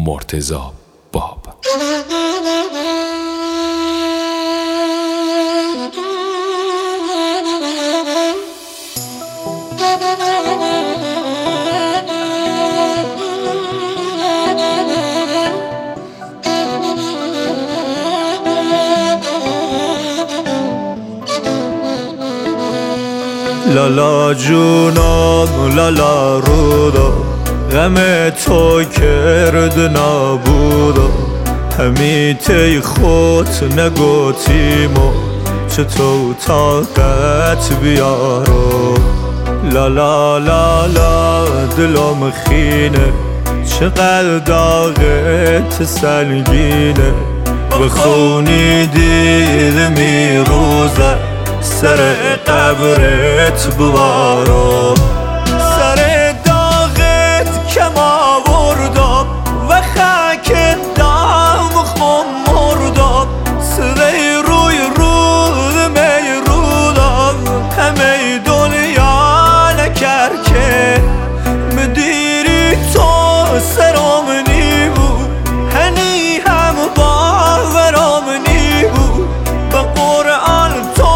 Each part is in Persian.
مرتضی باب. لالا جونم لالا رودا، غم تو کرد نبودا. همی تی خود نگوتیم و چطور طاقت بیارو. لالا لالا دلم خینه، چقدر داغت سنگینه. بخونی دل میروزه، سر قبرت بوارو. سر داغت کم آوردم و خاک دام خم مردم. سوی روی رود می رودم، همه دنیا نکر که مدیری تو سرم نی بود. هنی هم باورم نی بود. با قرآن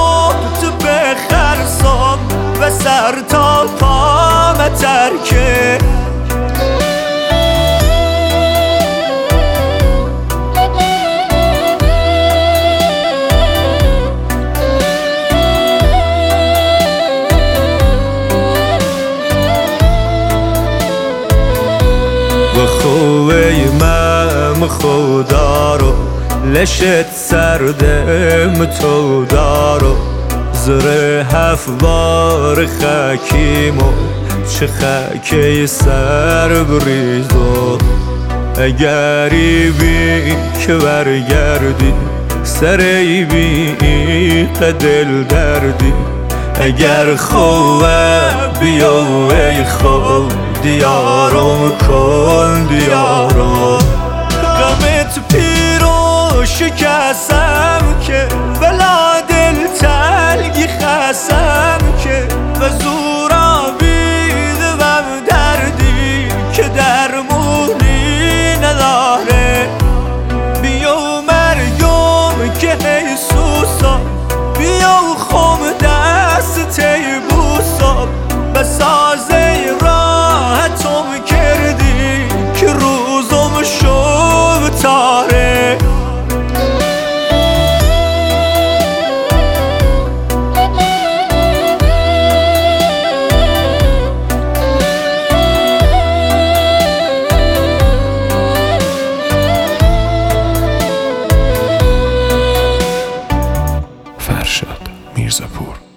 و سر تا پا مترکه. و خوه من خدا رو، لشت سردم تو دارو. زره هفوار خاکیمو، چه خاکی سر بریزو. اگری بی که برگردی، سری بی که دل دردی. اگر خوه بیو ای خو، دیارم کن دیارم. غمت پیرو شکستم که، بلا دل تلگی خستم که. و زورا بیدوم دردی که درمونی نداره. بیو مرگم که حیسوسا، بیو خم دست تی بوسا. بسازه راحتم کردی که روزم شو تاره. فرشاد میرزاپور.